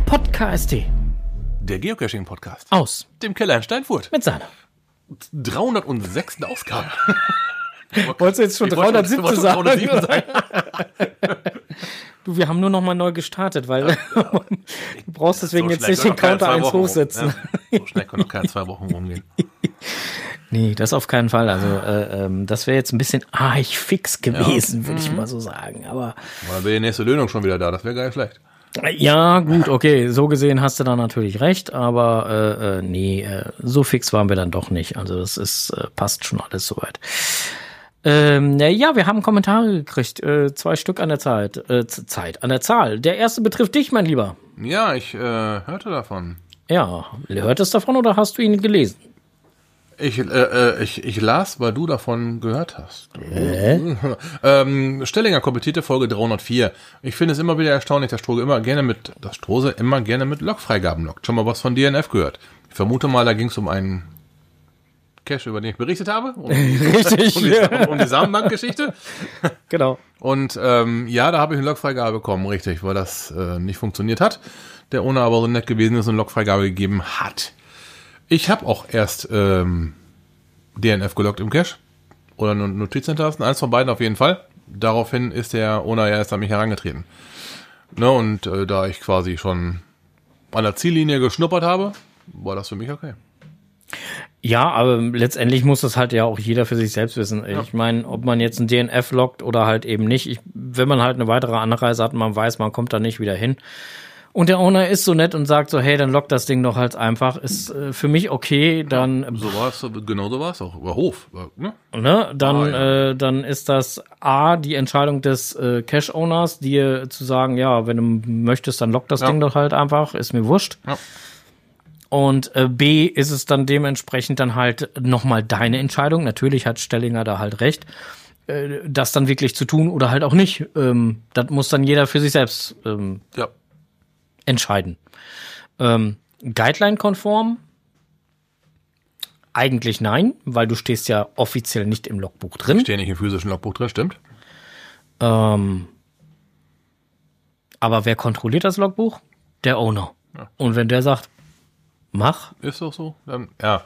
Podcast. Der Geocaching-Podcast. Aus dem Keller in Steinfurt. mit seiner 306. Ausgabe. Wolltest du jetzt schon 307 sagen? 307 sagen. Du, wir haben nur noch mal neu gestartet, weil du brauchst deswegen jetzt nicht den Counter 1 hochsetzen. Ja, so schnell kann noch keine 2 Wochen rumgehen. Nee, das auf keinen Fall. Also das wäre jetzt ein bisschen fix gewesen, würde ich mal so sagen. Aber Dann wäre die nächste Löhnung schon wieder da. Das wäre gar nicht schlecht. ja, gut, okay. So gesehen hast du da natürlich recht. Aber so fix waren wir dann doch nicht. Also das ist passt schon alles soweit. Ja, wir haben Kommentare gekriegt. 2 Stück an der an der Zahl. Der erste betrifft dich, mein Lieber. Ja, ich hörte davon. Ja, hörtest davon oder hast du ihn gelesen? Ich las, weil du davon gehört hast. Stellinger kommentierte Folge 304. Ich finde es immer wieder erstaunlich, dass Strose immer gerne mit Logfreigaben loggt. Schon mal was von DNF gehört. Ich vermute mal, da ging es um einen Cache, über den ich berichtet habe. Richtig. Um die Samenbank-Geschichte. Genau. Und da habe ich eine Logfreigabe bekommen, richtig, weil das nicht funktioniert hat. Der Owner aber so nett gewesen ist und eine Logfreigabe gegeben hat. Ich habe auch erst DNF geloggt im Cache oder eine Notiz hinterlassen, eins von beiden auf jeden Fall. Daraufhin ist der Owner ja erst an mich herangetreten. Ne, und da ich quasi schon an der Ziellinie geschnuppert habe, war das für mich okay. Ja, aber letztendlich muss das halt ja auch jeder für sich selbst wissen. Ja. Ich meine, ob man jetzt ein DNF loggt oder halt eben nicht. Wenn man halt eine weitere Anreise hat und man weiß, man kommt da nicht wieder hin. Und der Owner ist so nett und sagt so, hey, dann loggt das Ding doch halt einfach. Ist für mich okay, dann... Ja, so war es, genau so war es auch, über Hof. Ne? Dann ist das A, die Entscheidung des Cache-Owners, dir zu sagen, ja, wenn du möchtest, dann loggt das Ding doch halt einfach, ist mir wurscht. Ja. Und B, ist es dann dementsprechend dann halt nochmal deine Entscheidung. Natürlich hat Stellinger da halt recht, das dann wirklich zu tun oder halt auch nicht. Das muss dann jeder für sich selbst entscheiden. Guideline-konform? Eigentlich nein, weil du stehst ja offiziell nicht im Logbuch drin. Ich stehe nicht im physischen Logbuch drin, stimmt. Aber wer kontrolliert das Logbuch? Der Owner. Ja. Und wenn der sagt, mach. Ist doch so, dann, ja.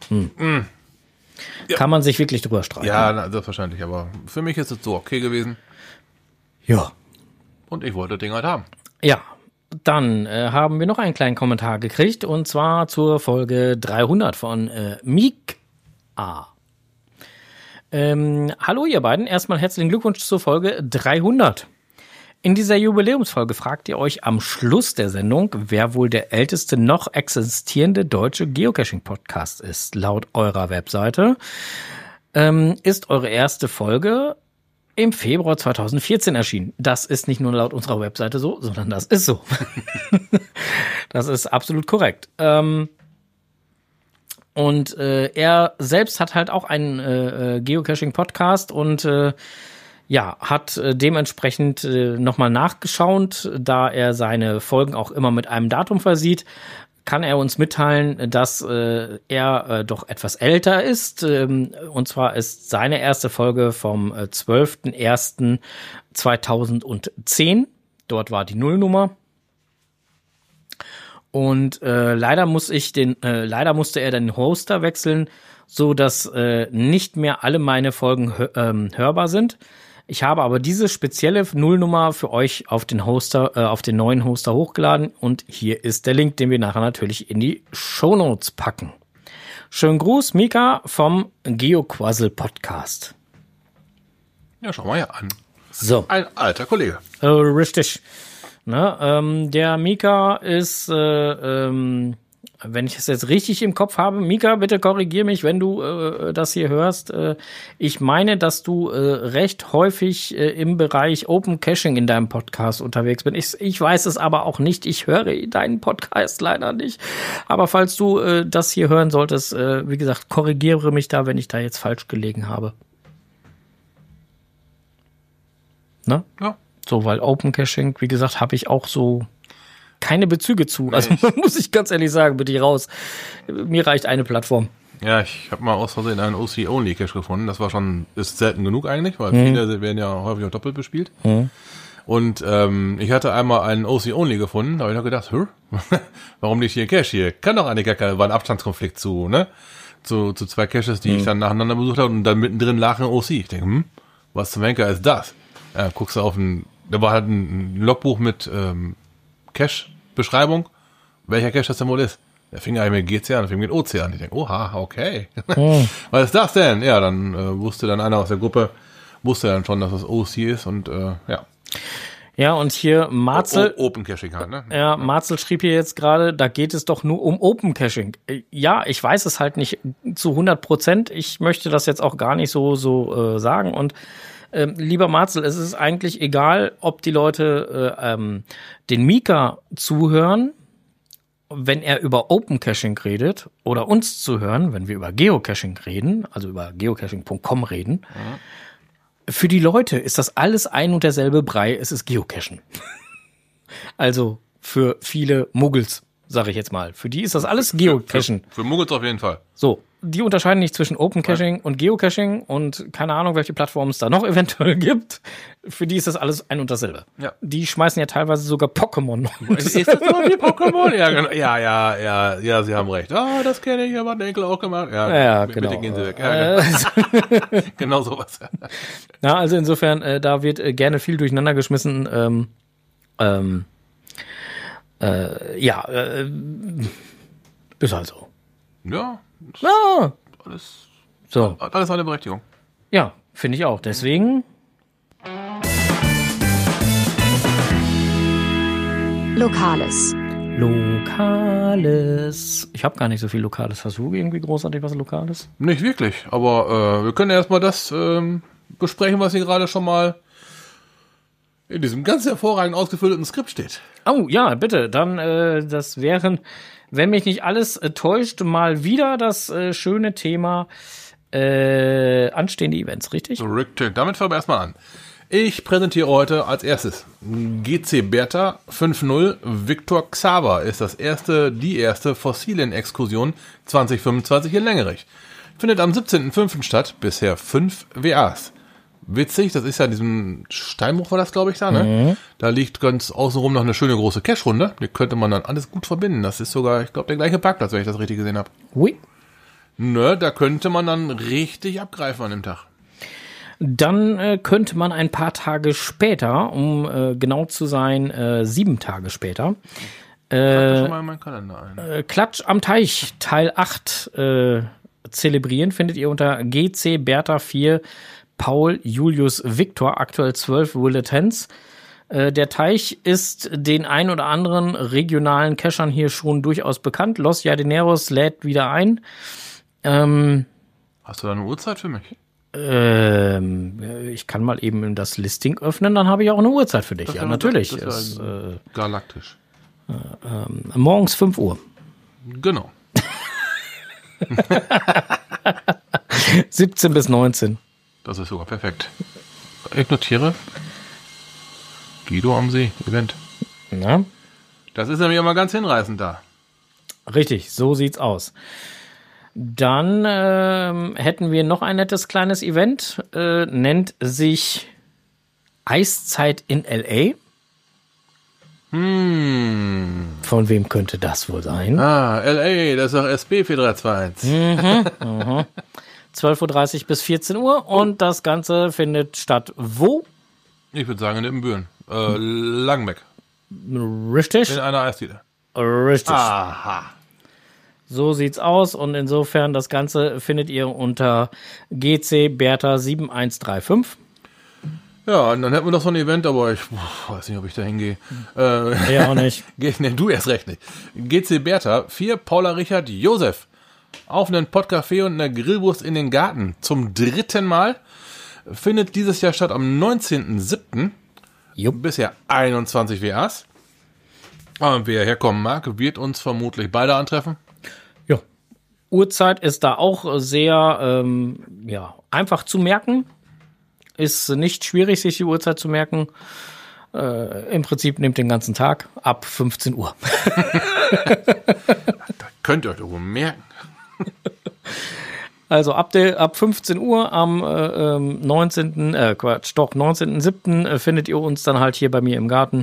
Kann man sich wirklich drüber streiten. Ja, selbstverständlich, aber für mich ist es so okay gewesen. Ja. Und ich wollte das Ding halt haben. Ja. Dann haben wir noch einen kleinen Kommentar gekriegt, und zwar zur Folge 300 von Mika. Hallo ihr beiden, erstmal herzlichen Glückwunsch zur Folge 300. In dieser Jubiläumsfolge fragt ihr euch am Schluss der Sendung, wer wohl der älteste noch existierende deutsche Geocaching-Podcast ist. Laut eurer Webseite ist eure erste Folge im Februar 2014 erschienen. Das ist nicht nur laut unserer Webseite so, sondern das ist so. Das ist absolut korrekt. Und er selbst hat halt auch einen Geocaching-Podcast und hat dementsprechend nochmal nachgeschaut, da er seine Folgen auch immer mit einem Datum versieht, kann er uns mitteilen, dass er doch etwas älter ist. Und zwar ist seine erste Folge vom 12.01.2010. Dort war die Nullnummer. Und leider musste er den Hoster wechseln, so dass nicht mehr alle meine Folgen hörbar sind. Ich habe aber diese spezielle Nullnummer für euch auf den neuen Hoster hochgeladen, und hier ist der Link, den wir nachher natürlich in die Shownotes packen. Schönen Gruß, Mika vom GeoQuazzle Podcast. Ja, schau mal ja an. So. Ein alter Kollege. Richtig. Der Mika ist, wenn ich es jetzt richtig im Kopf habe, Mika, bitte korrigier mich, wenn du das hier hörst. Ich meine, dass du recht häufig im Bereich Open Caching in deinem Podcast unterwegs bist. Ich weiß es aber auch nicht. Ich höre deinen Podcast leider nicht. Aber falls du das hier hören solltest, wie gesagt, korrigiere mich da, wenn ich da jetzt falsch gelegen habe. Ne? Ja. So, weil Open Caching, wie gesagt, habe ich auch so keine Bezüge zu. Also muss ich ganz ehrlich sagen, bin ich raus. Mir reicht eine Plattform. Ja, ich habe mal aus Versehen einen OC-Only-Cache gefunden. Das ist selten genug eigentlich, weil viele werden ja häufig auch doppelt bespielt. Und ich hatte einmal einen OC-Only gefunden, da habe ich noch gedacht, warum nicht hier Cache hier? Kann doch eigentlich gar keiner, war ein Abstandskonflikt zu 2 Caches, die ich dann nacheinander besucht habe und dann mittendrin lag ein OC. Ich denke, was zum Henker ist das? Ja, guckst du da war halt ein Logbuch mit Cache-Beschreibung, welcher Cache das denn wohl ist. Der fing eigentlich mit GC an, der fing mit OC an. Ich denke, oha, okay. Was ist das denn? Ja, dann wusste dann einer aus der Gruppe, schon, dass das OC ist und ja. Ja, und hier Marzel. Open Caching halt, ne? Ja, Marzel schrieb hier jetzt gerade, da geht es doch nur um Open Caching. Ja, ich weiß es halt nicht zu 100%. Ich möchte das jetzt auch gar nicht so sagen. Und lieber Marzel, es ist eigentlich egal, ob die Leute den Mika zuhören, wenn er über Open Caching redet, oder uns zuhören, wenn wir über Geocaching reden, also über geocaching.com reden. Mhm. Für die Leute ist das alles ein und derselbe Brei, es ist Geocachen. Also für viele Muggels, sage ich jetzt mal. Für die ist das alles Geocachen. Für Muggels auf jeden Fall. So, die unterscheiden nicht zwischen Open Caching und Geocaching und keine Ahnung, welche Plattformen es da noch eventuell gibt. Für die ist das alles ein und dasselbe. Ja. Die schmeißen ja teilweise sogar Pokémon. Ist das so wie Pokémon? Ja, genau. Ja, Sie haben recht. Das kenne ich, aber Enkel auch gemacht. Ja, bitte genau. Gehen Sie weg. Ja, genau. Genau sowas. Ja, also insofern, da wird gerne viel durcheinander geschmissen. Ist halt so. Ja. Ja. Alles eine Berechtigung. Ja, finde ich auch. Deswegen. Lokales. Ich habe gar nicht so viel Lokales. Hast du irgendwie großartig was Lokales? Nicht wirklich, aber wir können erstmal das besprechen, was hier gerade schon mal in diesem ganz hervorragend ausgefüllten Skript steht. Oh, ja, bitte. Dann, das wären, wenn mich nicht alles täuscht, mal wieder das schöne Thema anstehende Events, richtig? Richtig, damit fangen wir erstmal an. Ich präsentiere heute als erstes GC Bertha 5.0 Victor Xaver ist die erste Fossilien-Exkursion 2025 in Längerich. Findet am 17.05. statt, bisher 5 WAs. Witzig, das ist ja in diesem Steinbruch war das, glaube ich, da, ne? Mhm. Da liegt ganz außenrum noch eine schöne große Cache-Runde. Die könnte man dann alles gut verbinden. Das ist sogar, ich glaube, der gleiche Parkplatz, wenn ich das richtig gesehen habe. Oui. Ne, da könnte man dann richtig abgreifen an dem Tag. Dann könnte man ein paar Tage später, um genau zu sein, 7 Tage später, schon mal in meinen Kalender ein. Klatsch am Teich Teil 8 zelebrieren, findet ihr unter GC Bertha 4 Paul Julius Victor, aktuell 12 Bulletins. Der Teich ist den ein oder anderen regionalen Cachern hier schon durchaus bekannt. Los Jardineros lädt wieder ein. Hast du da eine Uhrzeit für mich? Ich kann mal eben das Listing öffnen, dann habe ich auch eine Uhrzeit für dich. Ja, natürlich. Das ist galaktisch. Morgens 5 Uhr. Genau. 17 bis 19. Das ist sogar perfekt. Ich notiere. Guido am See, Event. Na? Das ist nämlich immer ganz hinreißend da. Richtig, so sieht's aus. Dann hätten wir noch ein nettes kleines Event, nennt sich Eiszeit in L.A. Von wem könnte das wohl sein? L.A., das ist doch SB 4321. 12.30 Uhr bis 14 Uhr und das Ganze findet statt wo? Ich würde sagen in Ibbenbüren. Langenbeck. Richtig. In einer Eisdiele. Richtig. Aha. So sieht's aus und insofern das Ganze findet ihr unter GC Bertha 7135. Ja, und dann hätten wir noch so ein Event, aber ich weiß nicht, ob ich da hingehe. Ja, auch nicht. Nee, du erst recht nicht. GC Bertha 4 Paula Richard Josef. Auf einen Pottcafé und einer Grillwurst in den Garten. Zum 3. Mal. Findet dieses Jahr statt am 19.07. Bisher 21 WAs. Und wer herkommen mag, wird uns vermutlich beide antreffen. Ja. Uhrzeit ist da auch sehr einfach zu merken. Ist nicht schwierig, sich die Uhrzeit zu merken. Im Prinzip nimmt den ganzen Tag ab 15 Uhr. Da könnt ihr euch doch merken. Also ab 15 Uhr am 19.07. Findet ihr uns dann halt hier bei mir im Garten.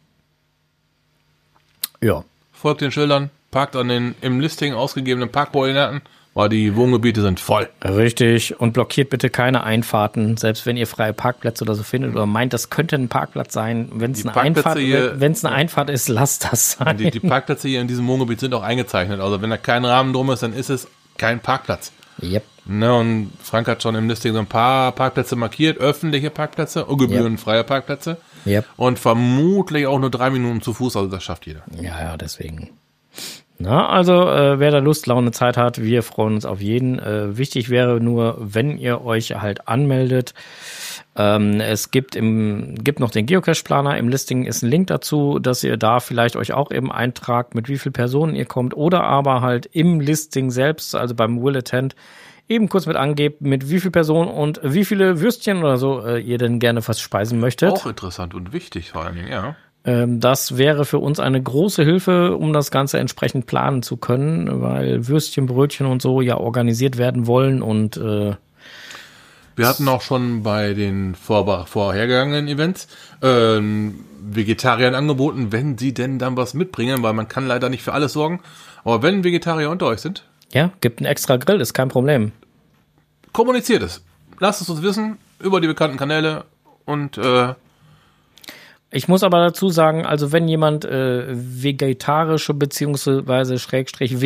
Ja. Folgt den Schildern, parkt an den im Listing ausgegebenen Parkkoordinaten, weil die Wohngebiete sind voll. Richtig. Und blockiert bitte keine Einfahrten, selbst wenn ihr freie Parkplätze oder so findet oder meint, das könnte ein Parkplatz sein. Wenn es eine Einfahrt ist, lasst das sein. Die Parkplätze hier in diesem Wohngebiet sind auch eingezeichnet. Also wenn da kein Rahmen drum ist, dann ist es kein Parkplatz. Yep. Ne, und Frank hat schon im Listing so ein paar Parkplätze markiert, öffentliche Parkplätze, gebührenfreie Parkplätze. Yep. Und vermutlich auch nur 3 Minuten zu Fuß, also das schafft jeder. Ja, deswegen. Na, also wer da Lust, Laune, Zeit hat, wir freuen uns auf jeden. Wichtig wäre nur, wenn ihr euch halt anmeldet. Es gibt noch den Geocache-Planer. Im Listing ist ein Link dazu, dass ihr da vielleicht euch auch eben eintragt, mit wie vielen Personen ihr kommt. Oder aber halt im Listing selbst, also beim Will Attend, eben kurz mit angebt, mit wie viel Personen und wie viele Würstchen oder so ihr denn gerne verspeisen möchtet. Auch interessant und wichtig vor allen Dingen, ja. Das wäre für uns eine große Hilfe, um das Ganze entsprechend planen zu können, weil Würstchen, Brötchen und so ja organisiert werden wollen und wir hatten auch schon bei den vorhergegangenen Events Vegetariern angeboten, wenn sie denn dann was mitbringen, weil man kann leider nicht für alles sorgen. Aber wenn Vegetarier unter euch sind, ja, gibt einen extra Grill, ist kein Problem. Kommuniziert es. Lasst es uns wissen über die bekannten Kanäle und ich muss aber dazu sagen, also wenn jemand vegetarische beziehungsweise Schrägstrich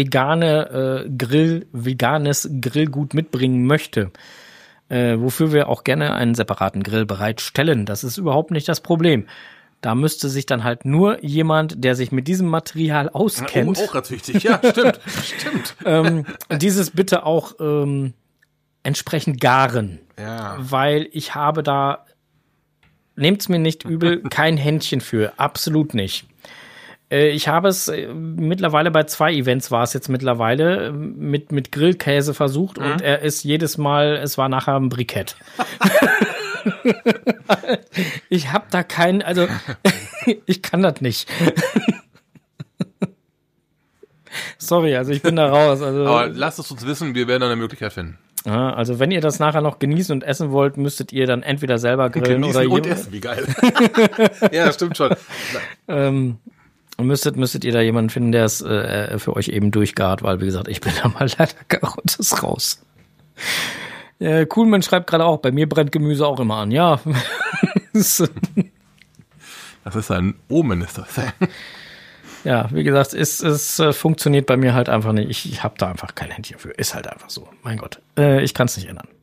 veganes Grillgut mitbringen möchte, wofür wir auch gerne einen separaten Grill bereitstellen, das ist überhaupt nicht das Problem. Da müsste sich dann halt nur jemand, der sich mit diesem Material auskennt. Auch ganz wichtig, ja, stimmt. Dieses bitte auch entsprechend garen. Ja. Weil ich habe da, nehmt's mir nicht übel, kein Händchen für. Absolut nicht. Ich habe es mittlerweile bei 2 Events war es jetzt mittlerweile mit Grillkäse versucht und er ist jedes Mal, es war nachher ein Brikett. Ich habe da also ich kann das nicht. Sorry, also ich bin da raus. Also, aber lasst es uns wissen, wir werden eine Möglichkeit finden. Ja, also wenn ihr das nachher noch genießen und essen wollt, müsstet ihr dann entweder selber grillen genießen oder und essen, wie geil. Ja, das stimmt schon. Müsstet ihr da jemanden finden, der es für euch eben durchgart, weil wie gesagt, ich bin da mal leider Gottes raus. Coolman schreibt gerade auch, bei mir brennt Gemüse auch immer an. Ja. Das ist ein Omen, ist das. Ja, wie gesagt, es funktioniert bei mir halt einfach nicht. Ich habe da einfach kein Händchen für. Ist halt einfach so. Mein Gott. Ich kann es nicht ändern.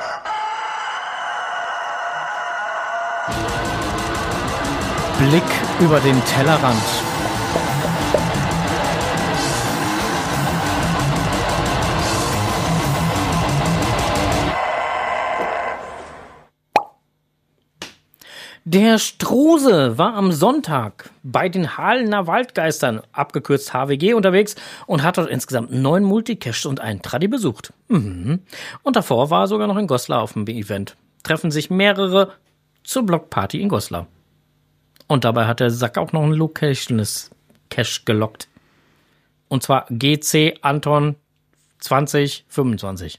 Blick über den Tellerrand. Der Strose war am Sonntag bei den Halener Waldgeistern, abgekürzt HWG, unterwegs und hat dort insgesamt 9 Multicaches und einen Traddy besucht. Und davor war er sogar noch in Goslar auf dem Event. Treffen sich mehrere zur Blockparty in Goslar. Und dabei hat der Sack auch noch ein Locationless Cache gelockt. Und zwar GC Anton 2025.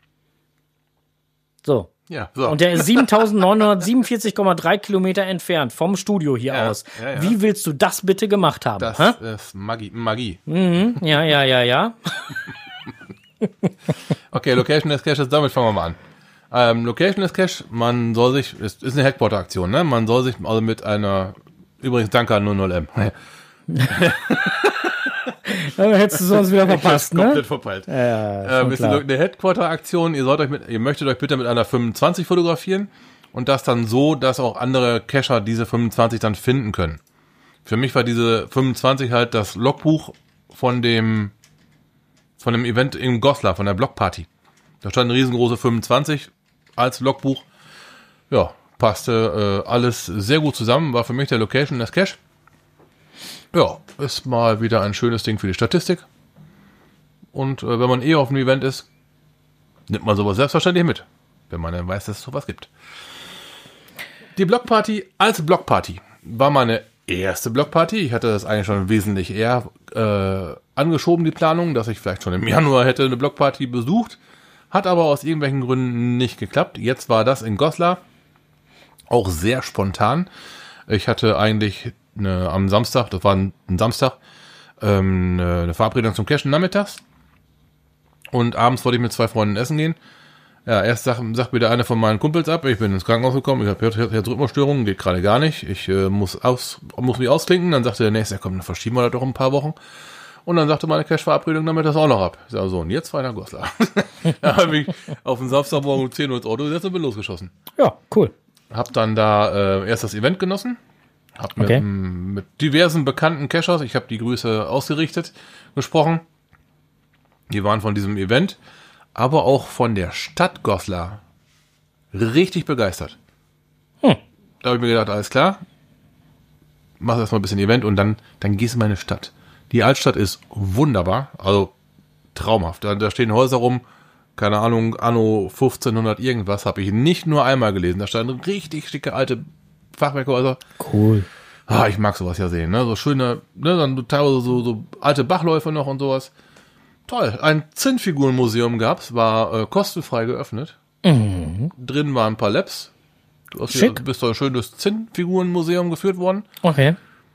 So. Ja, so. Und der ist 7.947,3 Kilometer entfernt vom Studio hier aus. Ja. Wie willst du das bitte gemacht haben? Das ist Magie. Ja. Okay, Locationless Cache, damit fangen wir mal an. Locationless Cache, man soll sich, ist eine Headquarter-Aktion, ne? Man soll sich also mit einer, übrigens danke an 00M. Hättest du sonst wieder verpasst, ne? Komplett verpeilt. Ja, ist eine Headquarter-Aktion, ihr möchtet euch bitte mit einer 25 fotografieren und das dann so, dass auch andere Cacher diese 25 dann finden können. Für mich war diese 25 halt das Logbuch von dem Event in Goslar, von der Blockparty. Da stand eine riesengroße 25 als Logbuch. Ja, passte alles sehr gut zusammen, war für mich der Locationless Cache. Ja, ist mal wieder ein schönes Ding für die Statistik. Und wenn man auf einem Event ist, nimmt man sowas selbstverständlich mit, wenn man dann weiß, dass es sowas gibt. Die Blockparty als Blockparty war meine erste Blockparty. Ich hatte das eigentlich schon wesentlich eher angeschoben, die Planung, dass ich vielleicht schon im Januar hätte eine Blockparty besucht. Hat aber aus irgendwelchen Gründen nicht geklappt. Jetzt war das in Goslar auch sehr spontan. Ich hatte eigentlich am Samstag, das war ein Samstag, eine Verabredung zum Cashen nachmittags. Und abends wollte ich mit 2 Freunden essen gehen. Ja, erst sagt mir der eine von meinen Kumpels ab, ich bin ins Krankenhaus gekommen, ich habe Herzrhythmusstörungen, geht gerade gar nicht, ich muss mich ausklinken. Dann sagte der nächste, ja komm, dann verschieben wir das doch ein paar Wochen. Und dann sagte meine Cash-Verabredung damit das auch noch ab. Ich sage so, und jetzt war ich nach Goslar. Da habe ich auf den Samstagmorgen um 10 Uhr ins Auto gesetzt und bin losgeschossen. Ja, cool. Hab dann da erst das Event genossen. Hab mit diversen bekannten Cachers, ich habe die Grüße ausgerichtet, gesprochen. Die waren von diesem Event, aber auch von der Stadt Goslar richtig begeistert. Da habe ich mir gedacht, alles klar, mach erstmal ein bisschen Event und dann gehst du in meine Stadt. Die Altstadt ist wunderbar, also traumhaft. Da stehen Häuser rum, keine Ahnung, anno 1500 irgendwas, habe ich nicht nur einmal gelesen. Da standen richtig schicke alte Fachwerkhäuser. Cool. Ich mag sowas ja sehen, ne? So schöne, ne, dann teilweise so alte Bachläufe noch und sowas. Toll. Ein Zinnfigurenmuseum gab's, war kostenfrei geöffnet. Drin waren ein paar Labs. Du bist doch schön durchs Zinnfigurenmuseum geführt worden. Okay.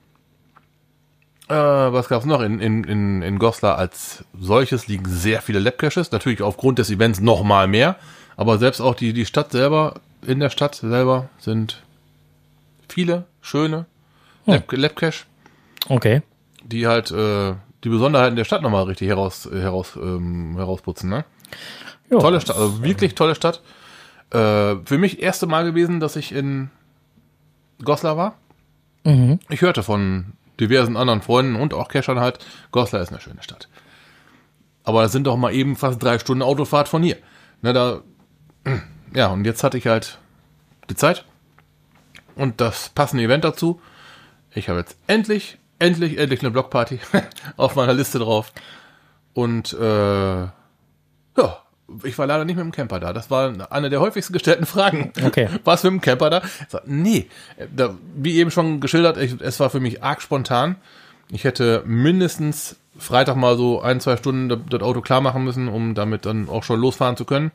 Was gab's noch? In Goslar als solches liegen sehr viele Lab-Caches. Natürlich aufgrund des Events noch mal mehr. Aber selbst auch die Stadt selber, in der Stadt selber sind viele schöne Lab-Cache. Okay. Die halt die Besonderheiten der Stadt nochmal richtig herausputzen. Ne? Jo. Tolle Stadt, also wirklich tolle Stadt. Für mich erste Mal gewesen, dass ich in Goslar war. Ich hörte von diversen anderen Freunden und auch Cachern halt, Goslar ist eine schöne Stadt. Aber das sind doch mal eben fast 3 Stunden Autofahrt von hier. Ne, ja, und jetzt hatte ich halt die Zeit und das passende Event dazu. Ich habe jetzt endlich eine Blockparty auf meiner Liste drauf. Und ja, ich war leider nicht mit dem Camper da. Das war eine der häufigsten gestellten Fragen. Okay. Warst du mit dem Camper da? Ich sag, nee, wie eben schon geschildert, es war für mich arg spontan. Ich hätte mindestens Freitag mal so 1-2 Stunden das Auto klar machen müssen, um damit dann auch schon losfahren zu können.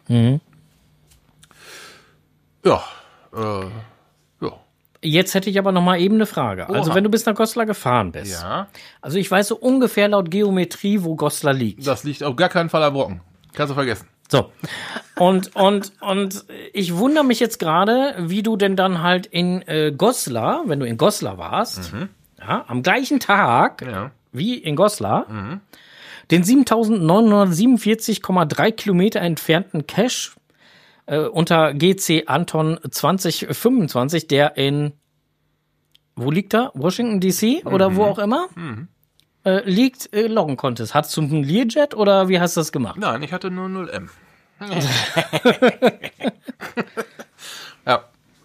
Ja, ja. Jetzt hätte ich aber noch mal eben eine Frage. Also Oha. wenn du bis nach Goslar gefahren bist. Ja. Also ich weiß so ungefähr laut Geometrie, wo Goslar liegt. Das liegt auf gar keinen Fall am Brocken. Kannst du vergessen. So. Und ich wundere mich jetzt gerade, wie du denn dann halt in Goslar, wenn du in Goslar warst, ja, am gleichen Tag wie in Goslar, den 7.947,3 Kilometer entfernten Cache unter GC Anton 2025, der in, wo liegt er? Washington DC oder wo auch immer? Liegt, loggen konntest. Hattest du einen Learjet oder wie hast du das gemacht? Nein, ich hatte nur 0M. Ja.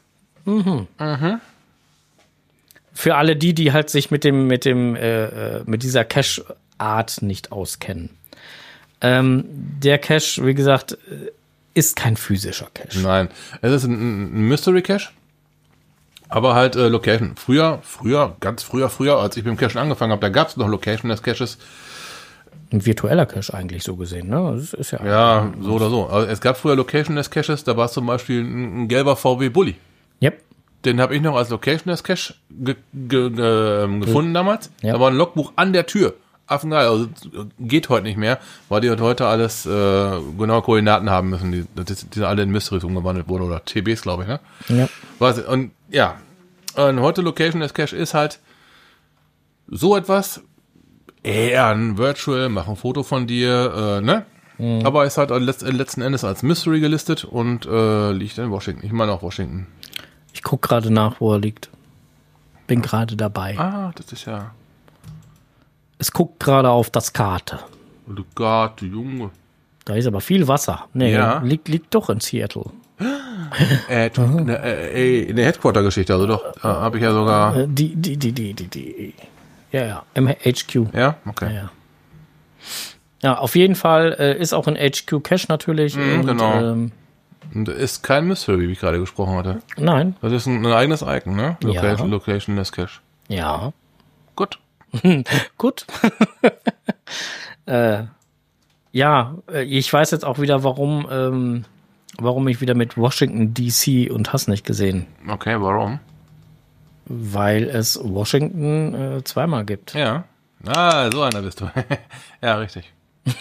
Für alle die halt sich mit dieser Cache-Art nicht auskennen. Der Cache, wie gesagt, ist kein physischer Cache. Nein, es ist ein Mystery Cache, aber halt Location. Ganz früher, als ich mit dem Cachen angefangen habe, da gab es noch Location des Caches. Ein virtueller Cache eigentlich so gesehen, ne? Das ist ja. Ja, so oder so. Also es gab früher Location des Caches, da war es zum Beispiel ein gelber VW Bulli. Yep. Den habe ich noch als Location des Cache gefunden damals. Ja. Da war ein Logbuch an der Tür. Affengeil, also geht heute nicht mehr, weil die heute alles genaue Koordinaten haben müssen, die sind alle in Mysteries umgewandelt wurden oder TBs, glaube ich, ne? Ja. Und ja, und heute Location des Cache ist halt so etwas, eher ein Virtual, mach ein Foto von dir, ne? Aber ist halt letzten Endes als Mystery gelistet und liegt in Washington. Ich meine auch Washington. Ich guck gerade nach, wo er liegt. Bin gerade dabei. Ah, das ist ja... Es guckt gerade auf das Karte. Du Gott, Junge. Da ist aber viel Wasser. Nee, Ja. liegt doch in Seattle. In der Headquarter-Geschichte, also doch, habe ich ja sogar... Die. Ja, im HQ. Ja? Okay. Ja. Ja, auf jeden Fall ist auch ein HQ Cache natürlich. Und, genau. Und ist kein Mystery, wie ich gerade gesprochen hatte. Nein. Das ist ein eigenes Icon, ne? Ja. Location des Cache. Ja. Gut. Gut. Ja, ich weiß jetzt auch wieder, warum ich wieder mit Washington DC und hast nicht gesehen. Okay, warum? Weil es Washington zweimal gibt. Ja. Ah, so einer bist du. Ja, richtig.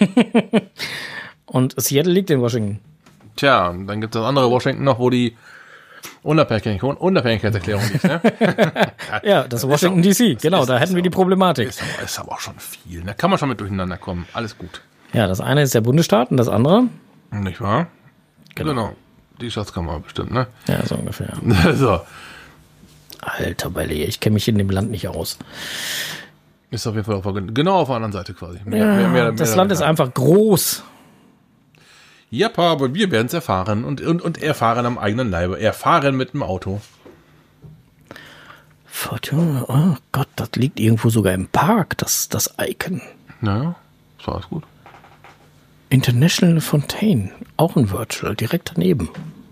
Und Seattle liegt in Washington. Tja, und dann gibt es das andere Washington noch, wo die Unabhängigkeitserklärung liegt, ne? Ja, das ist Washington DC, genau, da hätten wir die Problematik. Ist aber auch schon viel, da kann man schon mit durcheinander kommen. Alles gut. Ja, das eine ist der Bundesstaat und das andere? Nicht wahr? Genau. Die Schatzkammer bestimmt, ne? Ja, so ungefähr. So. Alter Belly, ich kenne mich in dem Land nicht aus. Ist auf jeden Fall genau auf der anderen Seite quasi. Das Land ist einfach groß. Ja, aber wir werden es erfahren und erfahren am eigenen Leibe. Erfahren mit dem Auto. Fortuna, oh Gott, das liegt irgendwo sogar im Park, das Icon. Naja, das war alles gut. International Fontaine, auch ein Virtual, direkt daneben.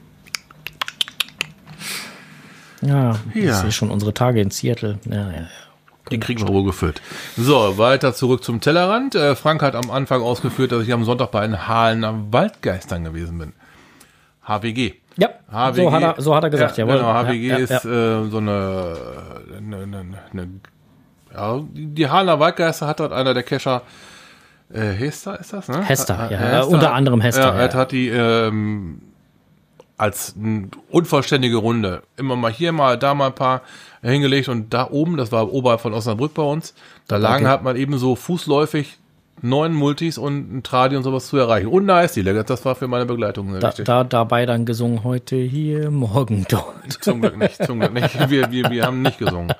Ja, ich sehe schon unsere Tage in Seattle. Ja. Die kriegen wir wohl gefüllt. So, weiter zurück zum Tellerrand. Frank hat am Anfang ausgeführt, dass ich am Sonntag bei den Hahlener Waldgeistern gewesen bin. HWG. Ja, HWG, so hat er gesagt, ja, jawohl. Genau, HWG ist ja. So eine die Hahlener Waldgeister hat dort einer der Kescher, Hester ist das, ne? Hester, ja, unter anderem Hester. Ja, er hat die als unvollständige Runde immer mal hier, mal da mal ein paar hingelegt und da oben, das war oberhalb von Osnabrück bei uns, da lagen halt mal eben so fußläufig 9 Multis und ein Tradi und sowas zu erreichen. Und nice, das war für meine Begleitung richtig. Dabei dann gesungen, heute hier, morgen dort. Zum Glück nicht. Wir haben nicht gesungen.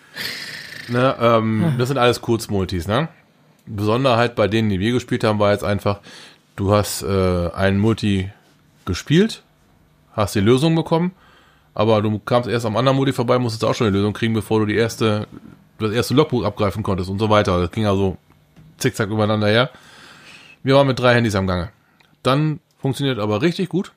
Ne, das sind alles Kurzmultis, ne? Besonderheit bei denen, die wir gespielt haben, war jetzt einfach, du hast einen Multi gespielt, hast die Lösung bekommen, aber du kamst erst am anderen Multi vorbei, musstest auch schon eine Lösung kriegen, bevor du das erste Logbuch abgreifen konntest und so weiter. Das ging also zickzack übereinander her. Wir waren mit 3 Handys am Gange. Dann funktioniert aber richtig gut.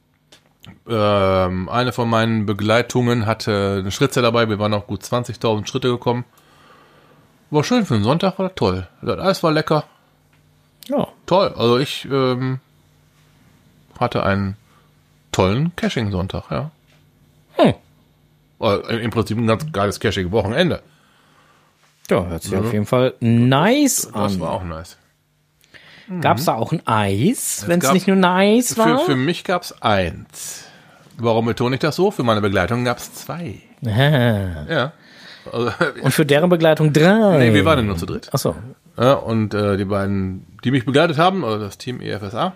Eine von meinen Begleitungen hatte eine Schrittzähl dabei, wir waren auf gut 20.000 Schritte gekommen. War schön für einen Sonntag, war das toll. Das Eis war lecker. Ja. Toll, also ich hatte einen tollen Caching-Sonntag, ja. Im Prinzip ein ganz geiles Caching-Wochenende. Ja, hört sich auf jeden Fall nice an. Das war auch nice. Gab's da auch ein Eis, wenn es nicht nur nice war? Für mich gab's 1. Warum betone ich das so? Für meine Begleitung gab's 2. Ja. Also, und für deren Begleitung 3. Nee, wir waren ja nur zu dritt. Ach so. Ja, und die beiden, die mich begleitet haben, also das Team EFSA,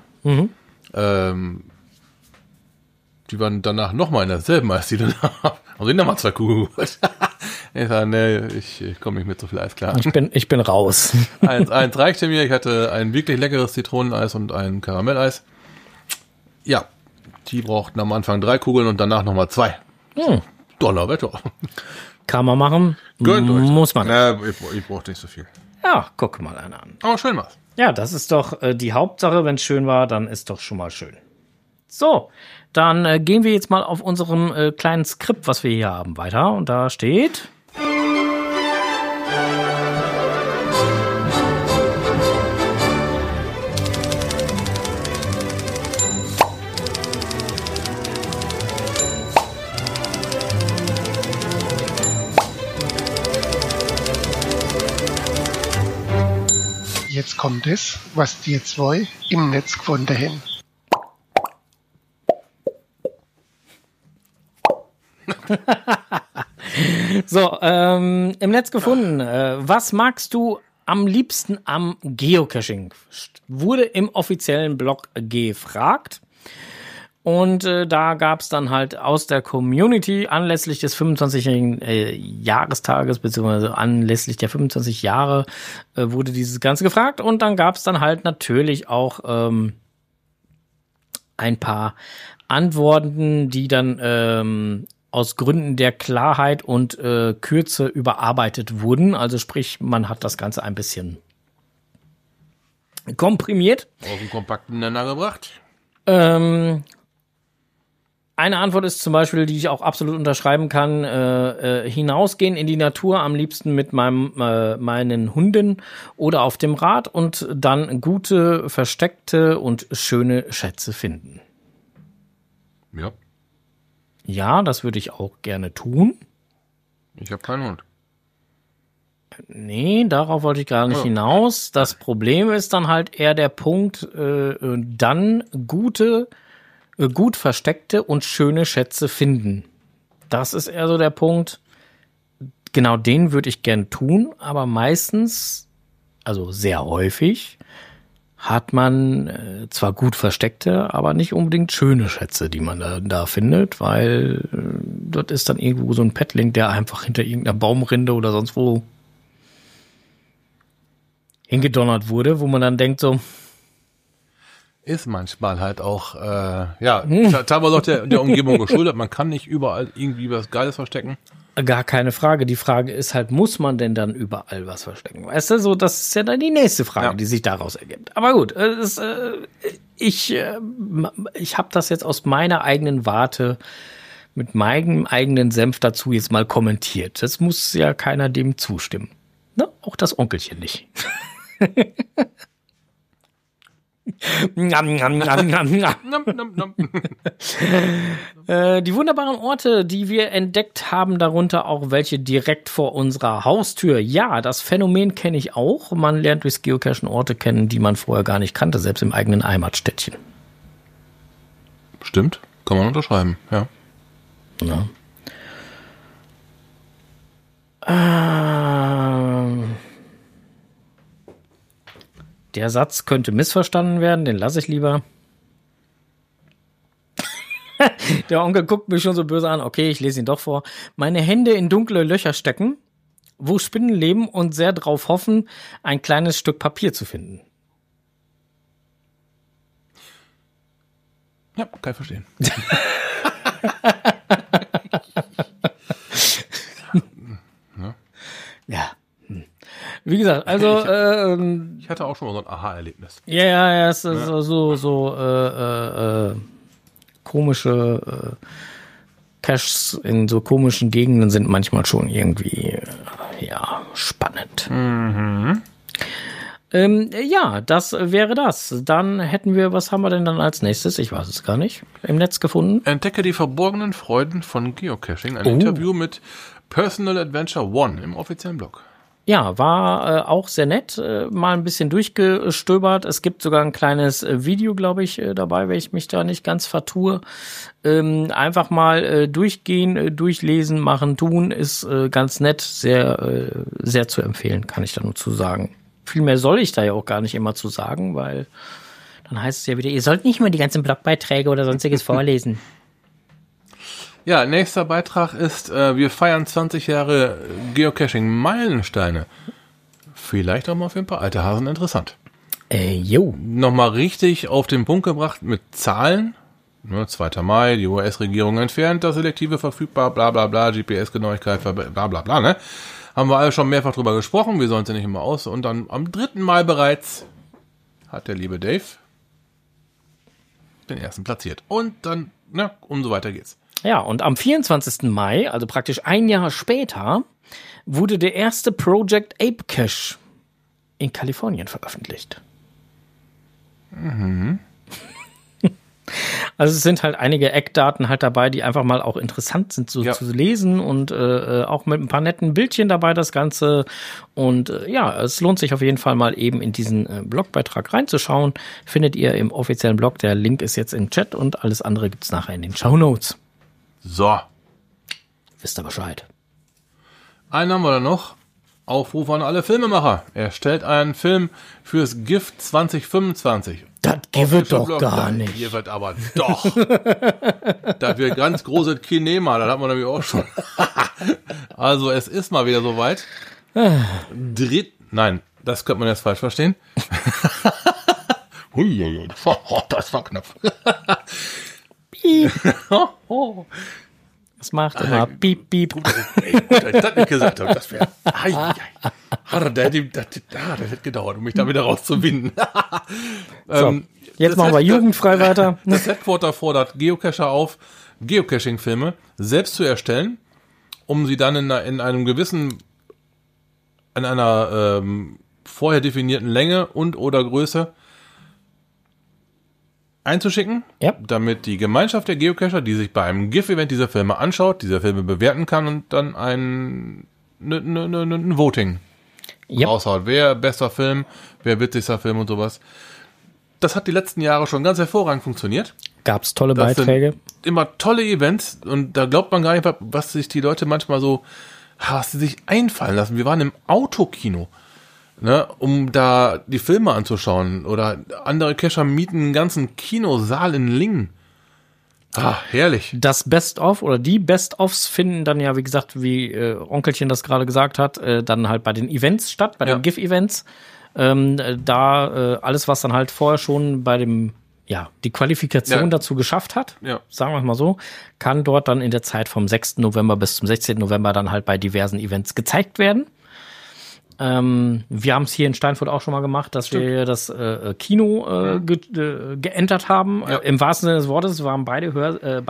die waren danach nochmal in derselben Eisdiele. Haben sie nochmal 2 Kugeln geholt. Ich sage, nee, ich komme nicht mit so viel Eis klar. Ich bin raus. Eins reichte mir. Ich hatte ein wirklich leckeres Zitroneneis und ein Karamelleis. Ja, die brauchten am Anfang 3 Kugeln und danach nochmal 2. Donnerwetter. Kann man machen. Gönnt euch. Muss man. Ja, ich brauchte nicht so viel. Ja, guck mal einer an. Aber schön war's. Ja, das ist doch die Hauptsache. Wenn es schön war, dann ist doch schon mal schön. So, dann gehen wir jetzt mal auf unserem kleinen Skript, was wir hier haben, weiter. Und da steht... Jetzt kommt es, was die 2 im Netz gefunden haben. So, im Netz gefunden. Was magst du am liebsten am Geocaching? Wurde im offiziellen Blog gefragt. Und da gab es dann halt aus der Community anlässlich des 25-jährigen Jahrestages, beziehungsweise anlässlich der 25 Jahre wurde dieses Ganze gefragt. Und dann gab es dann halt natürlich auch ein paar Antworten, die dann aus Gründen der Klarheit und Kürze überarbeitet wurden. Also sprich, man hat das Ganze ein bisschen komprimiert. Auf einen kompakten Nenner gebracht. Eine Antwort ist zum Beispiel, die ich auch absolut unterschreiben kann, hinausgehen in die Natur, am liebsten mit meinen Hunden oder auf dem Rad und dann gute, versteckte und schöne Schätze finden. Ja. Ja, das würde ich auch gerne tun. Ich habe keinen Hund. Nee, darauf wollte ich gar nicht hinaus. Das Problem ist dann halt eher der Punkt, dann gut versteckte und schöne Schätze finden. Das ist eher so der Punkt. Genau den würde ich gern tun, aber meistens, also sehr häufig, hat man zwar gut versteckte, aber nicht unbedingt schöne Schätze, die man da findet, weil dort ist dann irgendwo so ein Petling, der einfach hinter irgendeiner Baumrinde oder sonst wo hingedonnert wurde, wo man dann denkt so, ist manchmal halt auch, teilweise auch der Umgebung geschuldet. Man kann nicht überall irgendwie was Geiles verstecken. Gar keine Frage. Die Frage ist halt, muss man denn dann überall was verstecken? Weißt du, so, das ist ja dann die nächste Frage, die sich daraus ergibt. Aber gut, ich habe das jetzt aus meiner eigenen Warte mit meinem eigenen Senf dazu jetzt mal kommentiert. Das muss ja keiner dem zustimmen. Ne? Auch das Onkelchen nicht. Die wunderbaren Orte, die wir entdeckt haben, darunter auch welche direkt vor unserer Haustür. Ja, das Phänomen kenne ich auch. Man lernt durchs Geocachen Orte kennen, die man vorher gar nicht kannte, selbst im eigenen Heimatstädtchen. Stimmt, kann man unterschreiben, ja. Ja. Der Satz könnte missverstanden werden, den lasse ich lieber. Der Onkel guckt mich schon so böse an. Okay, ich lese ihn doch vor. Meine Hände in dunkle Löcher stecken, wo Spinnen leben und sehr drauf hoffen, ein kleines Stück Papier zu finden. Ja, kann ich verstehen. Ja. Wie gesagt, also ich hatte auch schon mal so ein Aha-Erlebnis. Ja, es ist so komische Caches in so komischen Gegenden sind manchmal schon irgendwie spannend. Mhm. Ja, das wäre das. Dann hätten wir, was haben wir denn dann als nächstes? Ich weiß es gar nicht. Im Netz gefunden. Entdecke die verborgenen Freuden von Geocaching. Ein Interview mit Personal Adventure One im offiziellen Blog. Ja, war auch sehr nett, mal ein bisschen durchgestöbert. Es gibt sogar ein kleines Video, glaube ich, dabei, wenn ich mich da nicht ganz vertue. Einfach mal durchgehen, durchlesen, machen, tun, ist ganz nett, sehr zu empfehlen, kann ich da nur zu sagen. Viel mehr soll ich da ja auch gar nicht immer zu sagen, weil dann heißt es ja wieder, ihr sollt nicht mal die ganzen Blogbeiträge oder sonstiges vorlesen. Ja, nächster Beitrag ist, wir feiern 20 Jahre Geocaching-Meilensteine. Vielleicht auch mal für ein paar alte Hasen interessant. Nochmal richtig auf den Punkt gebracht mit Zahlen. 2. Mai, die US-Regierung entfernt das selektive verfügbar, bla bla bla, GPS-Genauigkeit, bla bla bla, ne? Haben wir alle schon mehrfach drüber gesprochen, wir sollen es ja nicht immer aus. Und dann am 3. Mai bereits hat der liebe Dave den ersten platziert. Und dann, und so weiter geht's. Ja, und am 24. Mai, also praktisch ein Jahr später, wurde der erste Project Ape Cache in Kalifornien veröffentlicht. Mhm. Also es sind halt einige Eckdaten halt dabei, die einfach mal auch interessant sind zu lesen und auch mit ein paar netten Bildchen dabei das Ganze. Und es lohnt sich auf jeden Fall mal eben in diesen Blogbeitrag reinzuschauen. Findet ihr im offiziellen Blog, der Link ist jetzt im Chat und alles andere gibt's nachher in den Shownotes. So. Wisst ihr Bescheid. Einen haben wir da noch. Aufruf an alle Filmemacher. Erstellt einen Film fürs GIF 2025. Das gibt doch gar nicht. Hier wird aber doch. Da wird ganz großes Kinema. Das hat man nämlich auch schon. Also es ist mal wieder soweit. Nein, das könnte man jetzt falsch verstehen. Das war knapp. Das macht immer piep, piep. Gut, dass ich das nicht gesagt habe. Das wäre... Das hätte gedauert, um mich da wieder rauszuwinden. So, jetzt machen wir jugendfrei weiter. Das Headquarter fordert Geocacher auf, Geocaching-Filme selbst zu erstellen, um sie dann in einer vorher definierten Länge und oder Größe einzuschicken, damit die Gemeinschaft der Geocacher, die sich bei einem GIF-Event dieser Filme anschaut, diese Filme bewerten kann und dann ein Voting raushaut. Wer bester Film, wer witzigster Film und sowas. Das hat die letzten Jahre schon ganz hervorragend funktioniert. Gab's tolle Beiträge. Immer tolle Events und da glaubt man gar nicht, was sich die Leute manchmal was sie sich einfallen lassen. Wir waren im Autokino, ne, um da die Filme anzuschauen, oder andere Cacher mieten einen ganzen Kinosaal in Lingen. Herrlich. Das Best-of oder die Best-ofs finden dann ja, wie gesagt, wie Onkelchen das gerade gesagt hat, dann halt bei den Events statt, bei den GIF-Events. Alles, was dann halt vorher schon bei dem, die Qualifikation dazu geschafft hat, sagen wir mal so, kann dort dann in der Zeit vom 6. November bis zum 16. November dann halt bei diversen Events gezeigt werden. Wir haben es hier in Steinfurt auch schon mal gemacht, dass wir das Kino geändert haben. Im wahrsten Sinne des Wortes waren beide Hörsäle.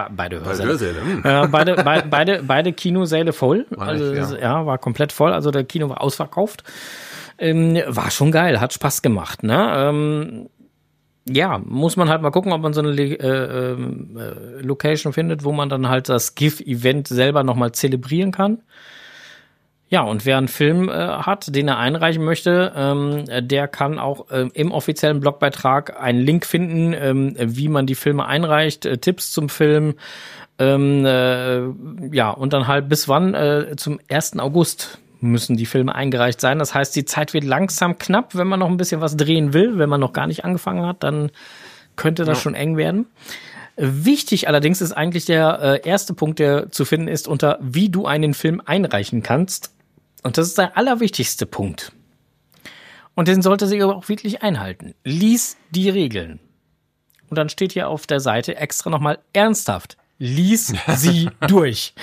Beide Kinosäle voll. War komplett voll. Also der Kino war ausverkauft. War schon geil, hat Spaß gemacht, ne? Muss man halt mal gucken, ob man so eine Location findet, wo man dann halt das GIF-Event selber nochmal zelebrieren kann. Ja, und wer einen Film hat, den er einreichen möchte, der kann auch im offiziellen Blogbeitrag einen Link finden, wie man die Filme einreicht, Tipps zum Film, und dann halt bis wann, zum 1. August müssen die Filme eingereicht sein. Das heißt, die Zeit wird langsam knapp, wenn man noch ein bisschen was drehen will. Wenn man noch gar nicht angefangen hat, dann könnte das schon eng werden. Wichtig allerdings ist eigentlich der erste Punkt, der zu finden ist, unter wie du einen Film einreichen kannst. Und das ist der allerwichtigste Punkt. Und den sollte sie aber auch wirklich einhalten. Lies die Regeln. Und dann steht hier auf der Seite extra nochmal ernsthaft. Lies sie durch.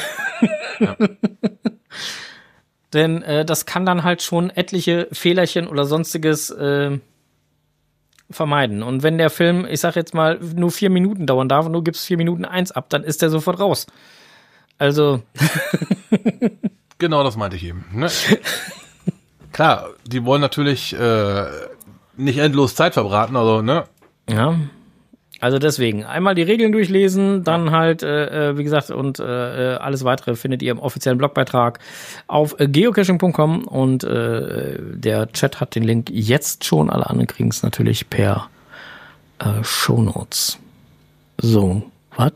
Denn das kann dann halt schon etliche Fehlerchen oder sonstiges vermeiden. Und wenn der Film, ich sag jetzt mal, nur 4 Minuten dauern darf und du gibst 4 Minuten 1 ab, dann ist der sofort raus. Also genau, das meinte ich eben. Ne? Klar, die wollen natürlich nicht endlos Zeit verbraten, also, ne? Ja, also deswegen, einmal die Regeln durchlesen, dann halt, wie gesagt, und alles weitere findet ihr im offiziellen Blogbeitrag auf geocaching.com und der Chat hat den Link jetzt schon, alle anderen kriegen es natürlich per Shownotes. So, was?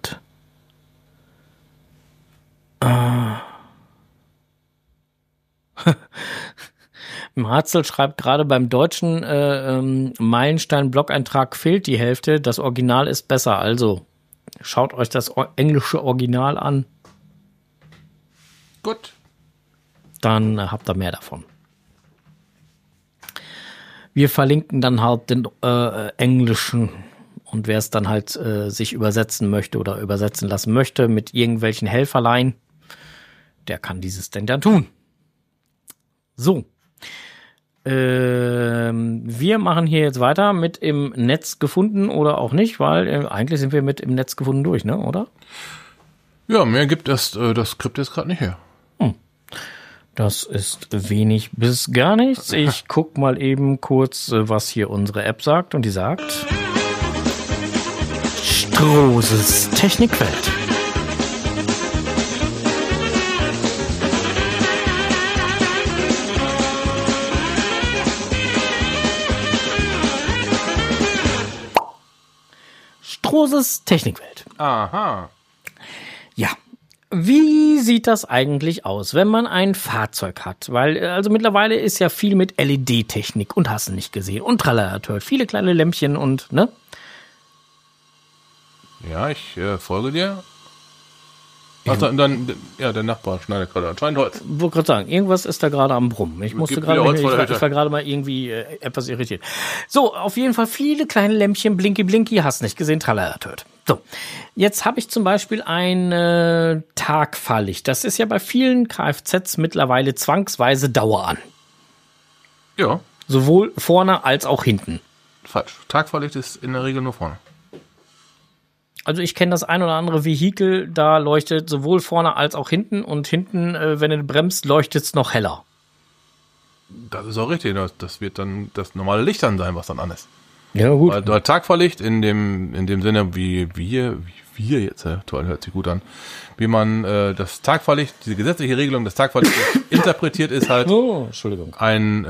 Marzel schreibt gerade, beim deutschen Meilenstein-Blog-Eintrag fehlt die Hälfte, das Original ist besser, also schaut euch das englische Original an. Gut. Dann habt ihr mehr davon. Wir verlinken dann halt den englischen, und wer es dann halt sich übersetzen möchte oder übersetzen lassen möchte mit irgendwelchen Helferlein, der kann dieses denn dann tun. So. Wir machen hier jetzt weiter mit im Netz gefunden oder auch nicht, weil eigentlich sind wir mit im Netz gefunden durch, ne, oder? Ja, mehr gibt das Skript jetzt gerade nicht her. Das ist wenig bis gar nichts. Ich guck mal eben kurz, was hier unsere App sagt, und die sagt: Strohses Technikwelt. Strohses Technikwelt. Aha. Ja. Wie sieht das eigentlich aus, wenn man ein Fahrzeug hat? Weil, also mittlerweile ist ja viel mit LED-Technik und hast du nicht gesehen. Und tralala, viele kleine Lämpchen und, ne? Ja, ich folge dir. Ach, dann, der Nachbar schneidet gerade anscheinend Holz. Wollte gerade sagen, irgendwas ist da gerade am Brummen. Ich musste gerade, ich war gerade mal irgendwie etwas irritiert. So, auf jeden Fall viele kleine Lämpchen, blinky blinky, hast nicht gesehen, tralala. So, jetzt habe ich zum Beispiel ein Tagfahrlicht. Das ist ja bei vielen Kfz mittlerweile zwangsweise Dauer an. Ja, Sowohl vorne als auch hinten. falsch. Tagfahrlicht ist in der Regel nur vorne. Also ich kenne das ein oder andere Vehikel, da leuchtet sowohl vorne als auch hinten und hinten, wenn du bremst, leuchtet es noch heller. Das ist auch richtig. Das wird dann das normale Licht dann sein, was dann an ist. Ja, gut. Weil Tagfahrlicht in dem Sinne, wie wir jetzt, toll, hört sich gut an, wie man das Tagfahrlicht, diese gesetzliche Regelung des Tagfahrlichts interpretiert, ist halt Oh, Entschuldigung. ein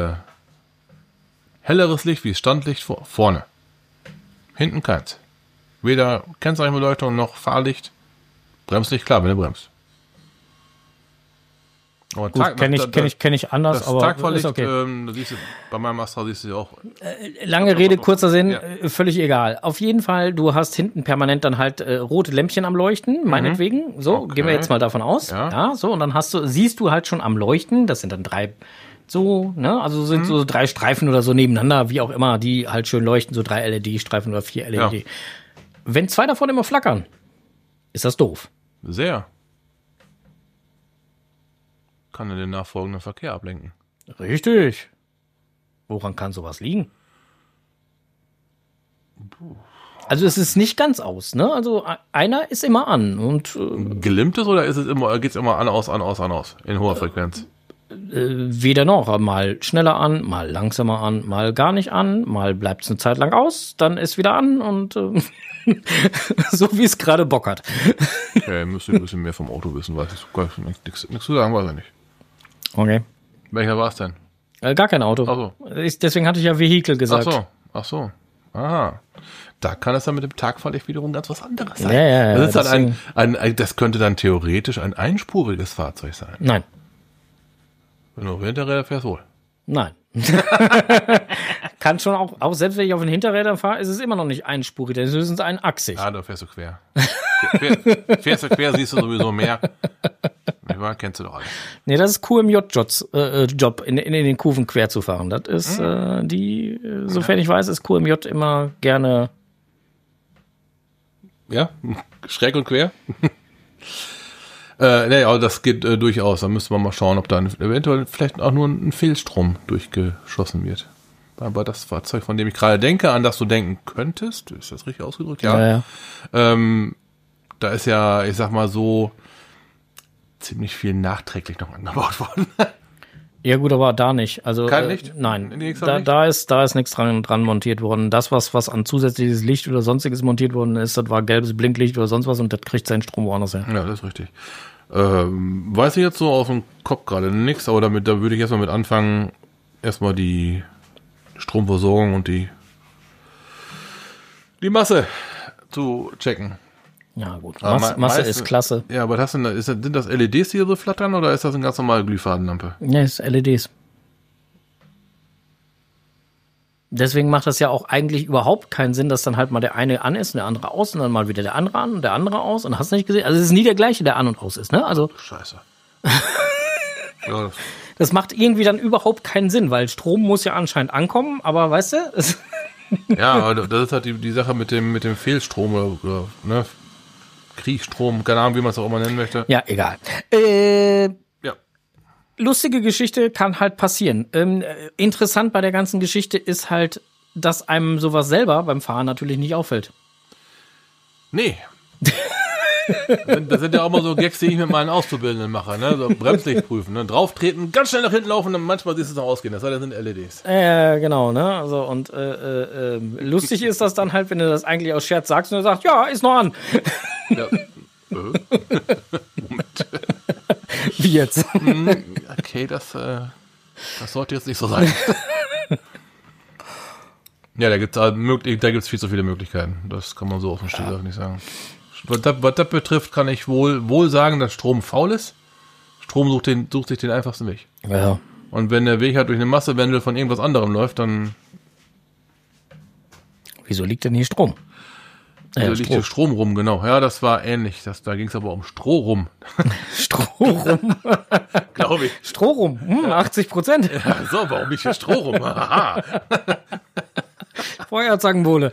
helleres Licht wie Standlicht vorne. Hinten keins. Weder Kennzeichenbeleuchtung noch Fahrlicht. Bremslicht, klar, wenn du bremst. Aber Gut, kenn ich anders, das aber Tagfahrlicht, ist okay. da siehst du, bei meinem Astra siehst du ja auch. Lange Rede, kurzer Sinn, Ja. Völlig egal. Auf jeden Fall, du hast hinten permanent dann halt rote Lämpchen am Leuchten, meinetwegen. So, Okay. gehen wir jetzt mal davon aus. Ja. So, und dann siehst du halt schon am Leuchten, das sind dann 3, so, ne, also sind so 3 Streifen oder so nebeneinander, wie auch immer, die halt schön leuchten, so 3 LED-Streifen oder 4 LED. Ja. Wenn 2 davon immer flackern, ist das doof. Sehr. Kann er den nachfolgenden Verkehr ablenken. Richtig. Woran kann sowas liegen? Also es ist nicht ganz aus, ne? Also einer ist immer an und Gelimmt es oder geht's immer an, aus, an, aus, an, aus? In hoher Frequenz. weder noch. Mal schneller an, mal langsamer an, mal gar nicht an, mal bleibt es eine Zeit lang aus, dann ist wieder an und so wie es gerade Bock hat. Okay, müsste ein bisschen mehr vom Auto wissen, weiß ich nichts zu sagen, weiß ich nicht. Okay. Welcher war es denn? Gar kein Auto. Ach so. Deswegen hatte ich ja Vehikel gesagt. Ach so. Aha. Da kann es dann mit dem Tagfahrlicht wiederum ganz was anderes sein. Ja, das ist dann das könnte dann theoretisch ein einspuriges Fahrzeug sein. Nein. Wenn du auf Hinterräder fährst, wohl. Nein. Kann schon auch selbst wenn ich auf den Hinterrädern fahre, ist es immer noch nicht einspurig, das ist höchstens einachsig. Ja, da fährst du quer. Fährst du quer, siehst du sowieso mehr. Nicht wahr? Kennst du doch alle. Nee, das ist QMJ-Job, in den Kurven quer zu fahren. Das ist sofern ich weiß, ist QMJ immer gerne. Ja, schräg und quer. Nee, aber das geht durchaus. Da müsste man mal schauen, ob da eventuell vielleicht auch nur ein Fehlstrom durchgeschossen wird. Aber das Fahrzeug, von dem ich gerade denke, an das du denken könntest, ist das richtig ausgedrückt? Ja. Da ist ja, ich sag mal so, ziemlich viel nachträglich noch angebaut worden. Ja gut, aber da nicht. Also Kein Licht? Nein, Licht? da ist nichts dran montiert worden. Das, was an zusätzliches Licht oder sonstiges montiert worden ist, das war gelbes Blinklicht oder sonst was und das kriegt seinen Strom woanders her. Ja, das ist richtig. Weiß ich jetzt so aus dem Kopf gerade nichts, aber da würde ich erstmal mit anfangen, erstmal die Stromversorgung und die Masse zu checken. Ja gut, Aber Masse ist klasse. Ja, aber sind das LEDs, die hier so flattern, oder ist das eine ganz normale Glühfadenlampe? Ja, ist LEDs. Deswegen macht das ja auch eigentlich überhaupt keinen Sinn, dass dann halt mal der eine an ist und der andere aus und dann mal wieder der andere an und der andere aus und hast du nicht gesehen? Also es ist nie der gleiche, der an und aus ist, ne? Also Scheiße. Ja, das macht irgendwie dann überhaupt keinen Sinn, weil Strom muss ja anscheinend ankommen, aber weißt du? ja, aber das ist halt die Sache mit dem Fehlstrom oder ne? Kriechstrom, keine Ahnung, wie man es auch immer nennen möchte. Ja, egal. Ja. Lustige Geschichte kann halt passieren. Interessant bei der ganzen Geschichte ist halt, dass einem sowas selber beim Fahren natürlich nicht auffällt. Nee. Das sind ja auch mal so Gags, die ich mit meinen Auszubildenden mache, ne? So Bremslicht prüfen, ne? Drauftreten, ganz schnell nach hinten laufen und manchmal siehst du es noch ausgehen. Das sind LEDs. Genau, ne? Also und lustig ist das dann halt, wenn du das eigentlich aus Scherz sagst und du sagst, ja, ist noch an. Ja. Moment. Wie jetzt? Okay, das sollte jetzt nicht so sein. Ja, da gibt's viel zu viele Möglichkeiten. Das kann man so aus dem Stegreif nicht sagen. Was das betrifft, kann ich wohl sagen, dass Strom faul ist. Strom sucht sich den einfachsten Weg. Ja. Und wenn der Weg halt durch eine Massewendel von irgendwas anderem läuft, dann Wieso liegt denn hier Strom? liegt hier Strom rum, genau. Ja, das war ähnlich. Da ging es aber um Stroh rum. Stroh rum. Glaube ich. Stroh rum. 80%. Ja, so, warum liegt hier Stroh rum? Aha. Feuerzangenbowle.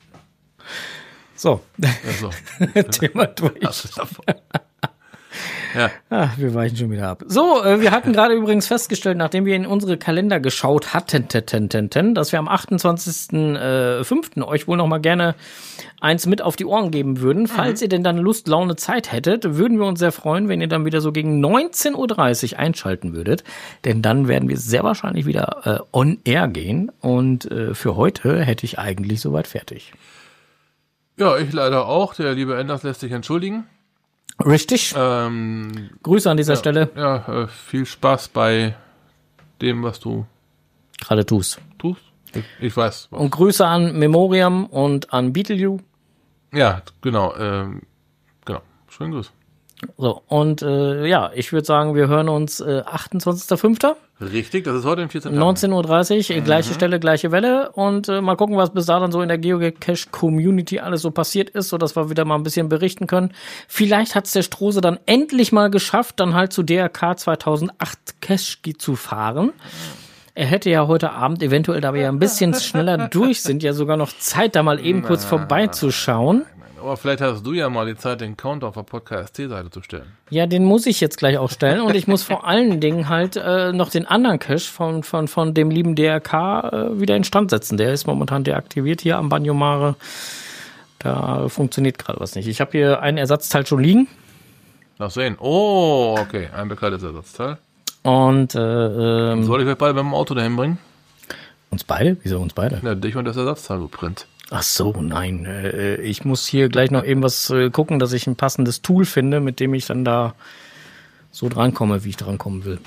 So. Also, Thema durch. Wir weichen schon wieder ab. So, wir hatten gerade übrigens festgestellt, nachdem wir in unsere Kalender geschaut hatten, dass wir am 28.05. euch wohl noch mal gerne eins mit auf die Ohren geben würden. Falls ihr denn dann Lust, Laune, Zeit hättet, würden wir uns sehr freuen, wenn ihr dann wieder so gegen 19.30 Uhr einschalten würdet. Denn dann werden wir sehr wahrscheinlich wieder on air gehen. Und für heute hätte ich eigentlich soweit fertig. Ja, ich leider auch. Der liebe Enders lässt sich entschuldigen. Richtig. Grüße an dieser Stelle. Ja, viel Spaß bei dem, was du gerade tust. Ich weiß. Und Grüße an Memoriam und an Beetleview. Ja, genau. Schönen Gruß. So, und ich würde sagen, wir hören uns 28.05. Richtig, das ist heute in 14 Tagen. 19.30 Uhr, gleiche Stelle, gleiche Welle. Und mal gucken, was bis da dann so in der Geocache-Community alles so passiert ist, sodass wir wieder mal ein bisschen berichten können. Vielleicht hat's der Strose dann endlich mal geschafft, dann halt zu DRK 2008 Cache zu fahren. Er hätte ja heute Abend eventuell, da wir ja ein bisschen schneller durch sind, ja sogar noch Zeit, da mal eben kurz vorbeizuschauen. Aber vielleicht hast du ja mal die Zeit, den Count auf der Podcast-Seite zu stellen. Ja, den muss ich jetzt gleich auch stellen. Und ich muss vor allen Dingen halt noch den anderen Cache von dem lieben DRK wieder instand setzen. Der ist momentan deaktiviert hier am Banjomare. Da funktioniert gerade was nicht. Ich habe hier einen Ersatzteil schon liegen. Lass sehen. Oh, okay. Ein bekleidetes Ersatzteil. Und soll ich euch beide beim Auto dahin bringen? Uns beide? Wieso uns beide? Ja, dich und das Ersatzteil, du Prinz. Ach so, nein. Ich muss hier gleich noch eben was gucken, dass ich ein passendes Tool finde, mit dem ich dann da so drankomme, wie ich drankommen will.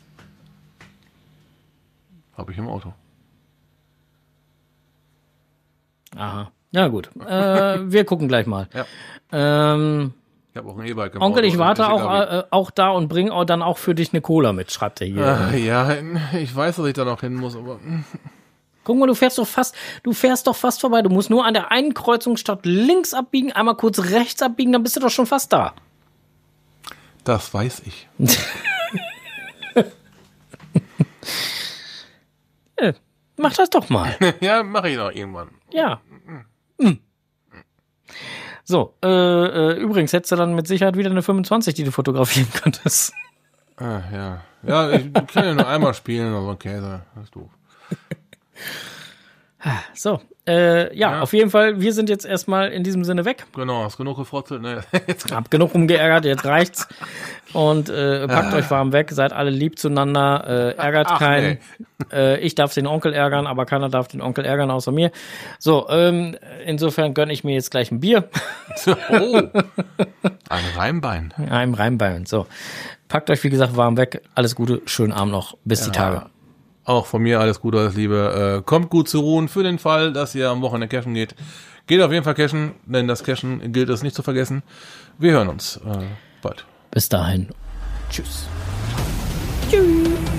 Habe ich im Auto. Aha. Ja, gut. Wir gucken gleich mal. Ja. Ich habe auch ein E-Bike im Onkel, Auto. ich warte auch da und bringe dann auch für dich eine Cola mit, schreibt er hier. Ja, ich weiß, dass ich da noch hin muss, aber... Guck mal, du fährst doch fast vorbei. Du musst nur an der einen Kreuzung statt links abbiegen, einmal kurz rechts abbiegen, dann bist du doch schon fast da. Das weiß ich. Ja, mach das doch mal. Ja, mache ich noch irgendwann. Ja. So, übrigens hättest du dann mit Sicherheit wieder eine 25, die du fotografieren könntest. Ja. Ja, ich kann ja nur einmal spielen, aber okay, das ist doof. So, auf jeden Fall, wir sind jetzt erstmal in diesem Sinne weg. Genau, hast genug gefrotzelt, ne? Hab genug rumgeärgert, jetzt reicht's. Und packt euch warm weg, seid alle lieb zueinander, ärgert keinen. Nee. Ich darf den Onkel ärgern, aber keiner darf den Onkel ärgern außer mir. So, insofern gönne ich mir jetzt gleich ein Bier. Oh, ein Reimbein. Ein Reimbein, so. Packt euch, wie gesagt, warm weg. Alles Gute, schönen Abend noch. Bis die Tage. Auch von mir alles Gute, alles Liebe. Kommt gut zu ruhen für den Fall, dass ihr am Wochenende cashen geht. Geht auf jeden Fall cashen, denn das Cashen gilt es nicht zu vergessen. Wir hören uns bald. Bis dahin. Tschüss. Tschüss.